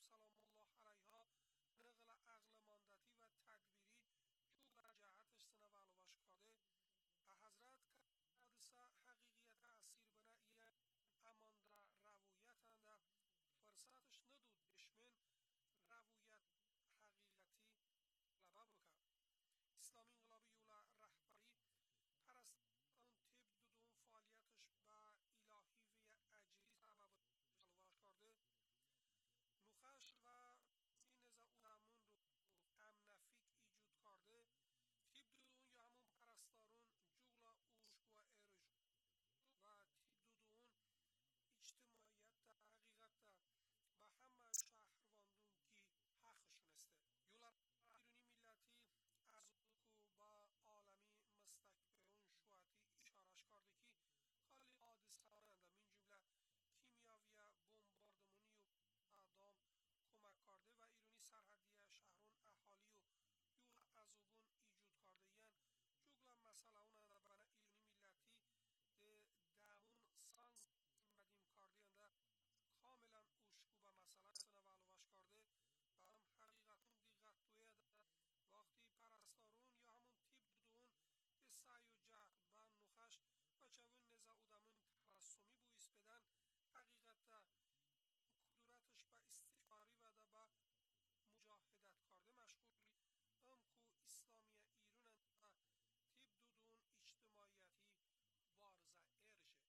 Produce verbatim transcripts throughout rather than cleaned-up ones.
سلام الله علیها نقل عقل ماندتی و تدبیری جو در جهتش سنه و علوش کرده حضرت حادثه حقیقیت اسیر بنایی امان در رویت فرصتش ندود بشمن رویت حقیقتی طلبه بکن اسلامی انقلابی یولا رهبری پرستان تیب دودون فعالیتش با الهی و اجری سبب علوش کرده نخش و این از اونمون رو امنفیک ایجود کرده تیب دودون یا همون پرستارون جغلا اوشک و ارج و تیب دودون اجتماعیت در حقیقت در به همه شهرواندون کی حقشون است یولا ایرانی ملتی از او با عالمی مستکبرون شواتی اشارش کرده که خالی حادثه هارند من جمله کیمیاوی بمباردمانی و اعدام کمک کرده و ایرانی سرحدی شهرون اهالی و یولا عذوبون ایجود کرده یعنی جگلا مسئله اون بنا ایرانی ملتی ده دامون سانگ مدیم کرده انده کاملا اشکو به مسئله سنه و علوش کرده و هم حقیقتون دیگه توی وقتی پرستارون یا همون تیب دودون ده سعی و جهد و نخش و چون نزا اودمون ترسمی بو اسپدن حقیقت کدورتش به استفاری و ده به مجاهدت کرده مشغولی هم که اسلامی ایرون تیب دودون اجتماعیتی وارزه ارشه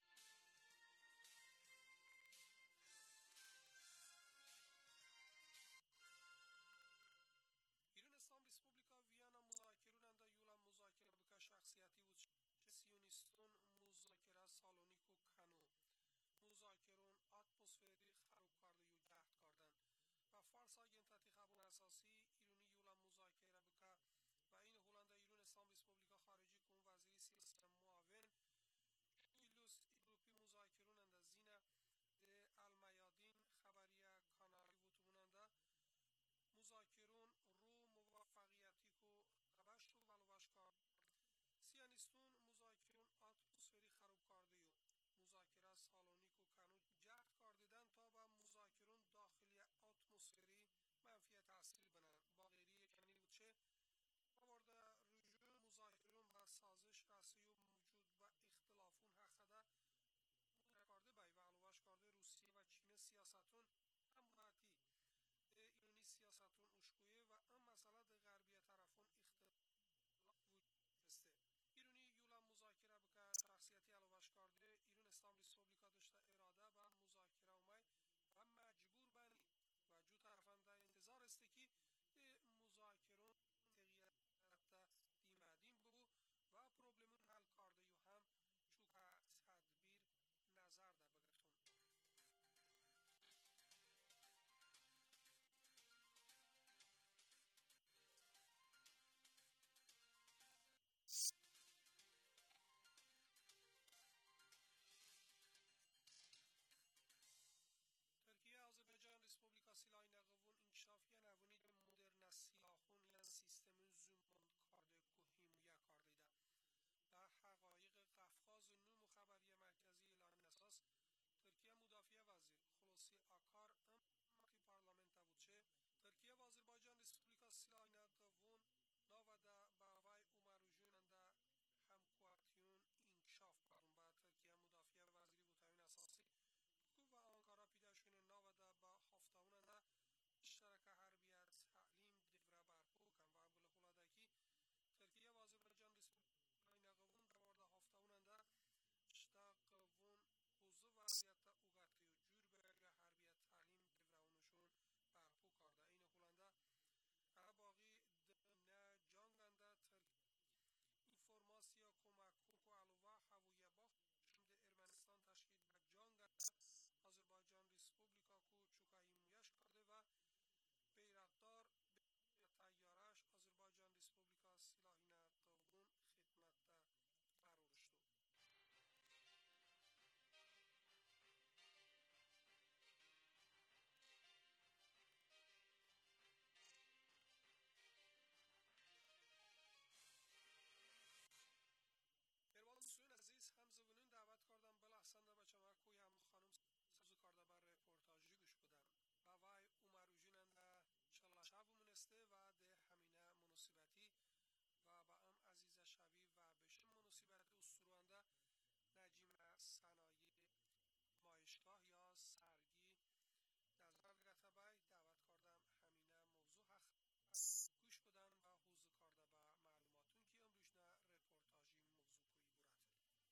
ایران اسلام ریسپوبلیکا ویانا مذاکرون انده یولا مذاکره بکا شخصیتی و سیونیستون مذاکره سالونیک و کنو مذاکرون اتمسفری خراب کرده و جهد کردن و فارس آگنتاتی خبون اساسی ایرانی یولا مذاکره بکا و این هولنده ایران اسلام ریسپوبلیکا خارجی کن وزیری سیاسی معاون ایلوس ایروپی مذاکرون انده زینه المیادین خبریه کانالی و تموننده مذاکرون رو موفقیتی کو روش رو ولوش کرد سیانیستون مذاکرون اتمسفری خراب کرده و مذاکره سالونیک و کنو جهد کردن تا با مذاکرون داخلی اتمسفری منفی تحصیل بنن با غیری کنی بود چه وارد رجوع مذاکرون با سازش رسی و موجود و اختلافون حقده کرده بای و علوش کرده روسیه و چین سیاستون هموناتی ایرانی سیاستون اشکویه و ام مسئله ده غربی طرفون اختلاف وجود است ایرانی یولا مذاکره بکر شخصیتی علوش کرده ایران اسلام ریسپوبلیکا داشته اراده و مذاکره اومای و مجبور بنی و جو طرفان ده انتظار است که مذاکرون تغییرات دیمدین بگو و پروبلمون حل کرده یو هم چوکا تدبیر نظر ده بگرتون مناسبتی و با ام عزیز شوی و بشه مناسبت استرونده نجیم صنایع مایشگاه یا سرگی نظر گتبای دعوت کردم همینه موضوع حق گوش بدن و حوزه کرده به معلوماتون که امروز نه رپورتاجی موضوع کوی براته.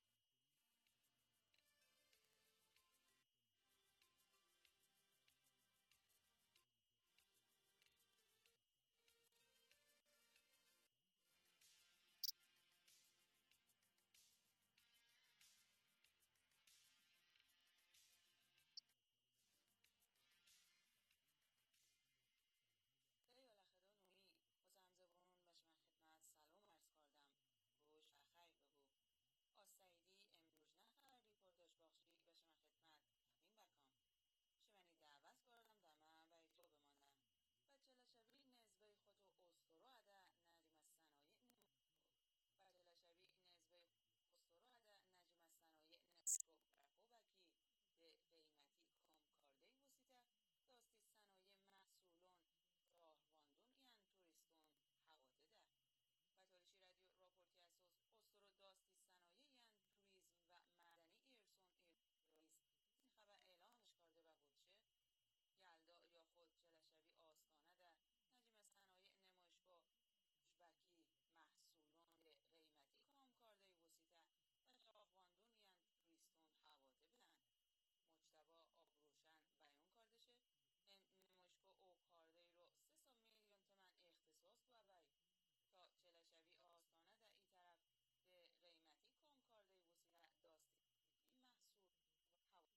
دەیۆ لە خەدۆنووی خۆزامزەبوون بەشمە خدمەت سەلام عرض کردم روش خیر ببو آسایدی امروژنه خبر ریپورتاج باخشی بشمە خدمت تقدیم بکن شمنی دعوت کردم دمه بای تو بمانم بچه لشبی نزبه خود و استرو عده نجم صنایع بچه لشبی نزبه استرو عده نجم صنایع نسکو برکو بکی ده قیمتی کم کرده وسیته داستی صنایع محصولون راهواندون این توریستون حواته ده بطالشی رادیو راپورتی اساس استرو داستی صنایع این توریسم و مدنی ایرسون ایرسون این خبر اعلامش کرده و بودشه یلدا یا خود چلشوی آستانه ده نجم صنایع نمایشگاه بکی محصولان قیمتی کام کرده وسیته و راهواندون این توریستون حواته بلند مجتبی آبروشن بیان کرده شه نمایشگاه او کارده رو سه سا میلیون تومن اختصاص دو بای تا چلشوی آستانه در این طرف ده قیمتی کام کرده وسیله داستی محصول حواته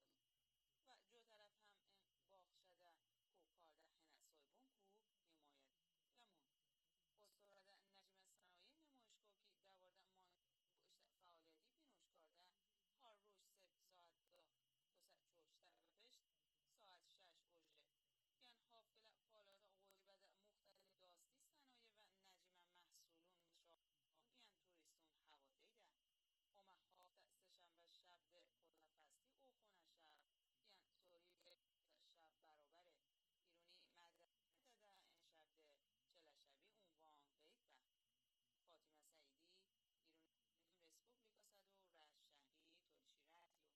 و جو طرف هم باخ شده کو کارده هنه سایبون کو حمایت لمون استراده نجم صنایع نمایشگاه که دوارده ما فعالیتی بینوش کرده هر روز سبت ساعت دا دو ساعت چوشته و پشت ساعت شش اوژه یعنی حافل فعالیت قولی بده مختلف داستی صنایع و نجم محصولون شاهان یعنی توریستون حواته ده اما هفته سهشنبه شب ده خودفستی او خونه شب یعنی طوری شب برابره ایرونی مدرسه ده این شب ده چلشبی عنوان قید به فاطمه سعیدی ایرونی رسپوبلیکا صدو رشنگی تولشی رادیو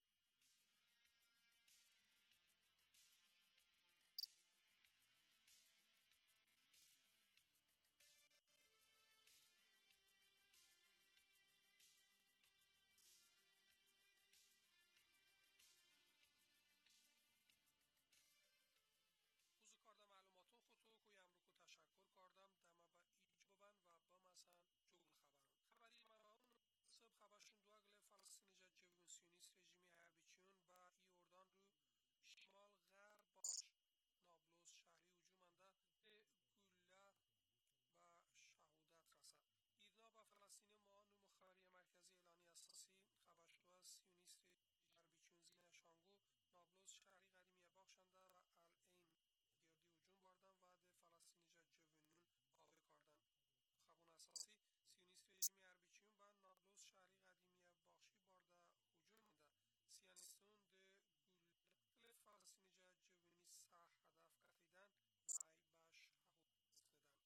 حوزه کرده معلوماتون خودتو کویم رو که تشکر کردم دمه با ایج ببن و با مثلا جغل خبرون خبری من اون سب خبرشون دو اگله فلسطینی جا جوون سیونیست رژیمی هربیچیون با ایوردان رو شمال غرب باش نابلس شهری هجومنده گوله و شهودت رسد ایرنا با فلسطینی ما نمو خبری مرکزی اعلانی اساسی خبرشتو از سیونیست هربیچیون زین شانگو نابلس شهری قدیمی باخشنده و الان گردی هجوم باردن و ده فلسطینی جا جوونون آوه کردن خبون اساسی سیونیست رژیمی هربیچیون با نابلس شهری قدیمی باخشی بارده هجوم منده سیانیستون ده گل فلسطینی جا جوونی سه هدف کتیدن و ای باش شهودت ندن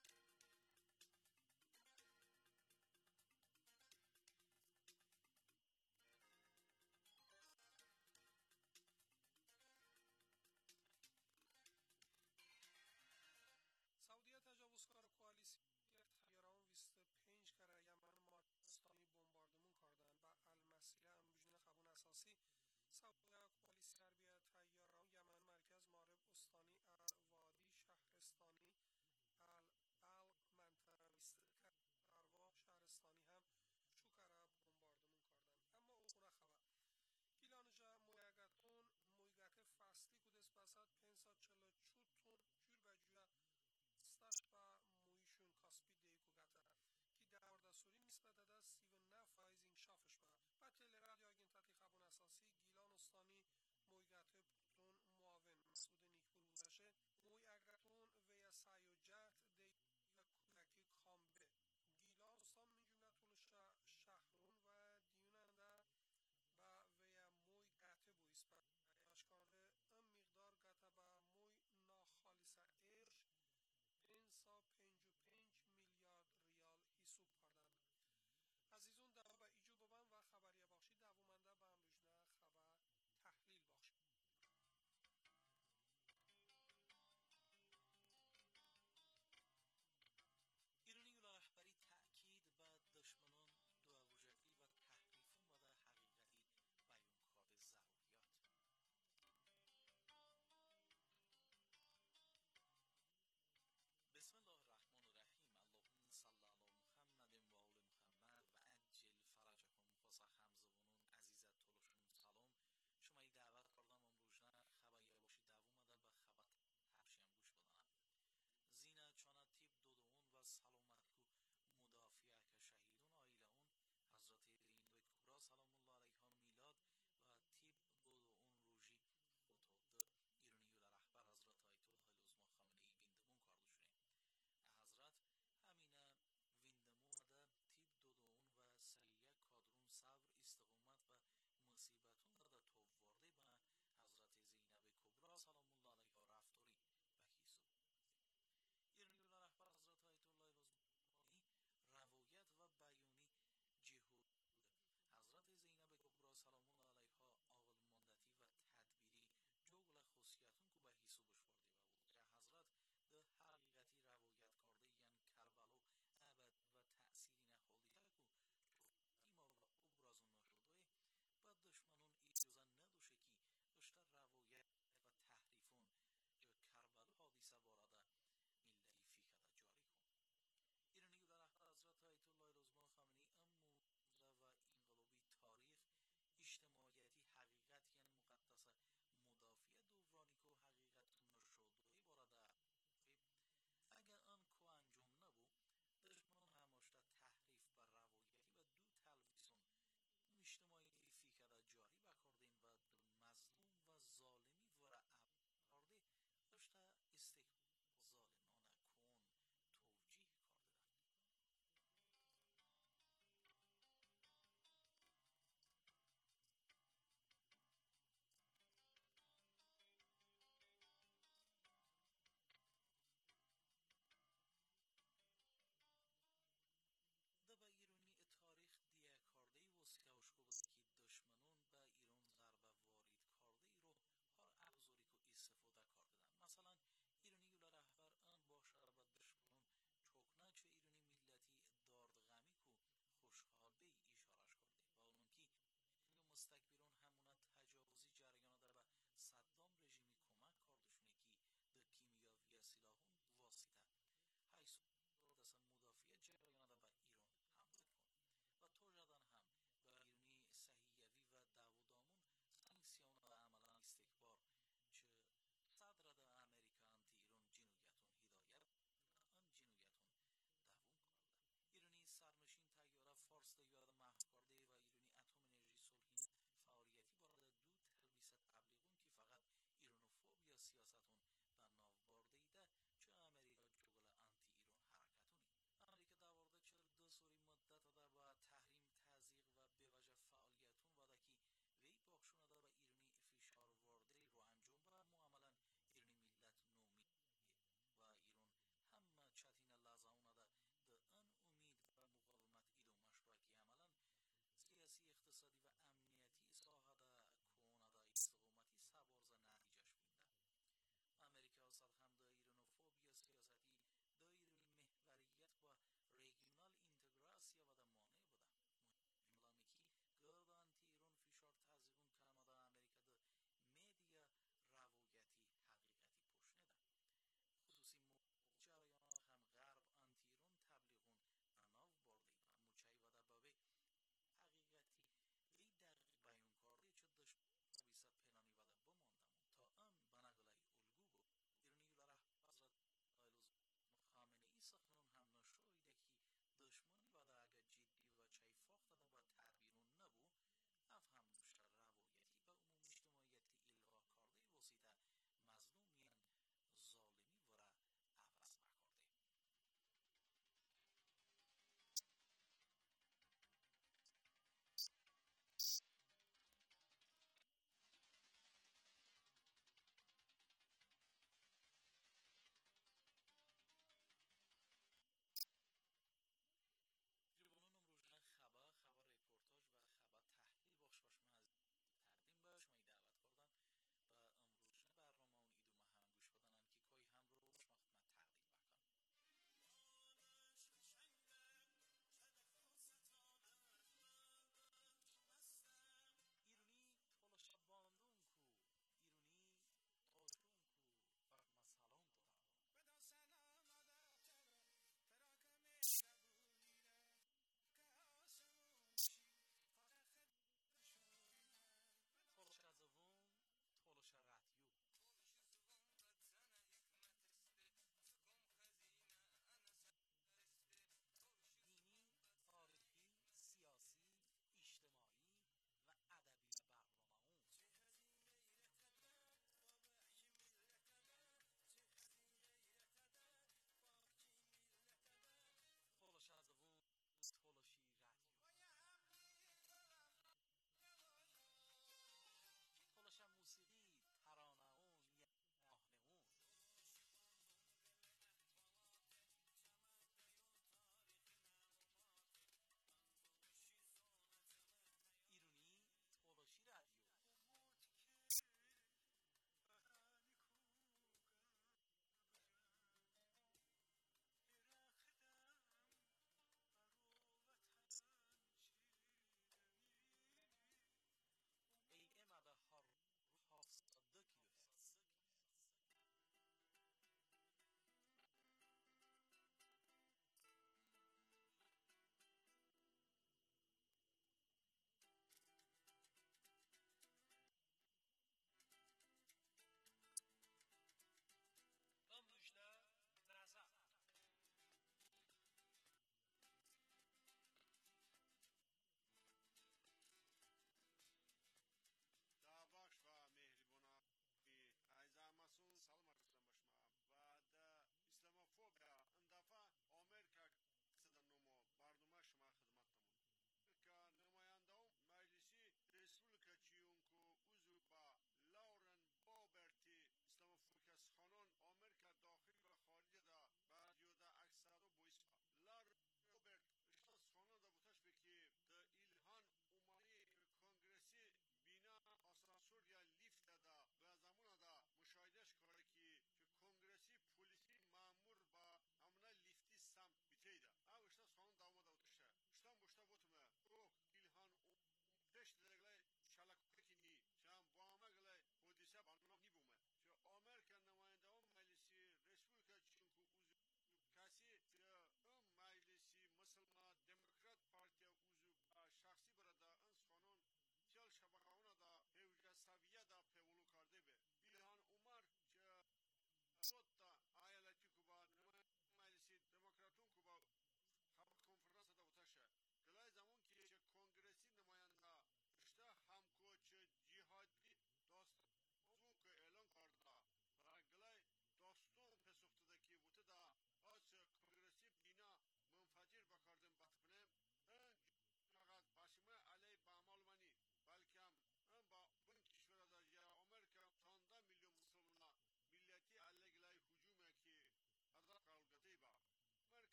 سعودیه تجاوزکار کوالیسیون تیاران بیست و پنج کره یمن مارستانی بمباردمون کردن با المسیره امروجین خبون اساسی سعودیه کوالیسی حربیه تیاران یمن مرکز مارب استانی الوادی شهرستانی البلق منطقه بیست کره ارواح شهرستانی هم شو کره بمباردمون کردن اما او خونه خبر گیلانجا مویگتون مویگت فصلی کودست بسد پنساد چلو چوتون جور بجوره ستاش با مویشون کاسپی دیکو گتره که دوارده سوری نسبت ده سی و نه فایز انکشافش با و تل رادیو آگینتاتی خبون اساسی گیلان استانی مویگت پتون معاون مسعود نیکپور بوزشه موی اگرتون ویا سای و جهت دی و کودکی کامبه گیلان استان من جمله طول شهرون و دیوننده با ویا موی گته بویست با اشکاره ام مقدار گته با موی ناخالصه ارش پنج و پنج و پنج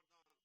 خبردار